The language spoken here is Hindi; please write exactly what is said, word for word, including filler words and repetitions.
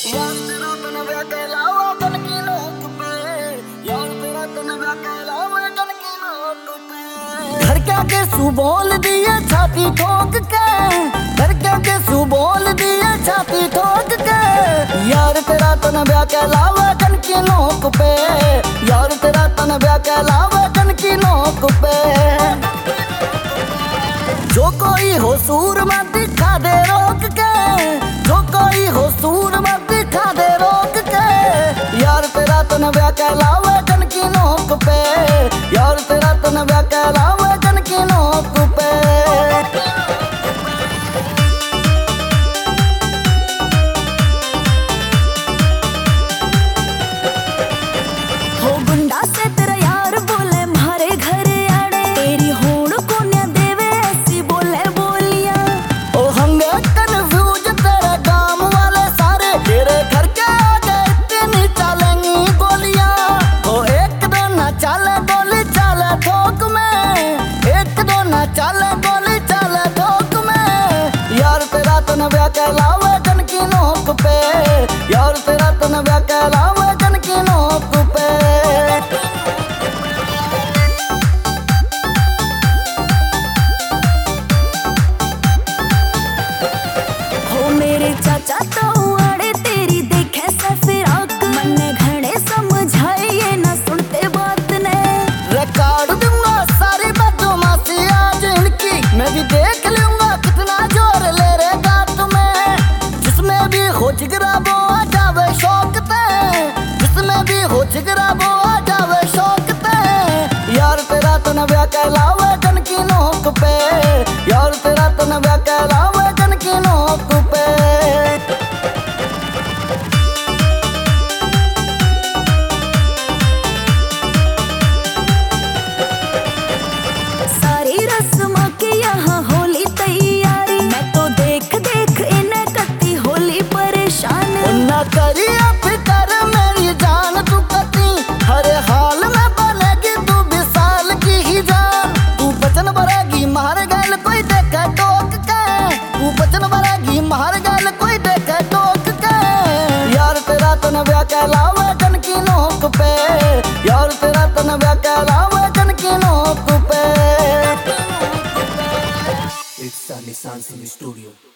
यार तेरा तन ब्याह कहलावा तन की नोक पे, यार तेरा तन ब्याह कहलावा तन की नोक पे। घर क्या के सु बोल दिए छाती ठोक के, घर क्या के सु बोल दिए छाती ठोक के। यार तेरा तन ब्याह कहलावा तन की नोक पे, यार तेरा तन ब्याह कहलावा तन की नोक पे। जो कोई हो सूर मत दिखा दे रोक के, जो कोई हो सूर मत दिखा दे रोक के। यार तेरा तन ब्याह कहलावे जन की नोक पे, यार तेरा तन ब्याह कहलावे जन की नोक पे। हो गुंडा से तेरा यार बोले मारे घर आड़े, तेरी होड़ को न देवे ऐसी बोले बोलियां। ओ हंगे कन्फ्यूज तेरे गांव वाले सारे, तेरे घर के आगे इतनी चलेंगी गोलियां। ओ एक दो ना चले गोली चले ठोक में, एक दो ना चले गोली चले ठोक में। यार तेरा तन ब्याह कहलावे जन की नोक पे, यार तेरा तन ब्याह कहलावे जन की नोक पे। हो मेरे चाचा तो आड़े तेरी देखे सफिराक, मन घने समझाए ये ना सुनते बात ने। रिकॉर्ड दूंगा सारी बदमाशी आज इनकी, मैं भी देख लूंगा कितना जोर ले रहेगा तुम्हें। जिसमें भी हो जिगरा वो आ जावे शौक ते, जिसमें भी हो जिगरा वो आ जावे शौक ते। यार तेरा तन ब्याह कहलावे जन की नोक पे, यार तेरा तन ब्याह कहलावे जन की नोक पे। सारी रस्म के यहाँ होली तैयारी, मैं तो देख देख इन्हें कती होली परेशान। ना करिए फिकर मेरी जान तू कती, हर हाल में बनेगी तू विशाल की ही जान। तू बचन भरेगी मार गैल कोई देखे टोक के, तू बचन भरेगी मार गैल कोई देखे टोक के। यार तेरा तन ब्याह कहलावे जन की नोक पे, यार तेरा तन ब्याह कहलावे जन की नोक पे। It's Sunny Sans in the studio.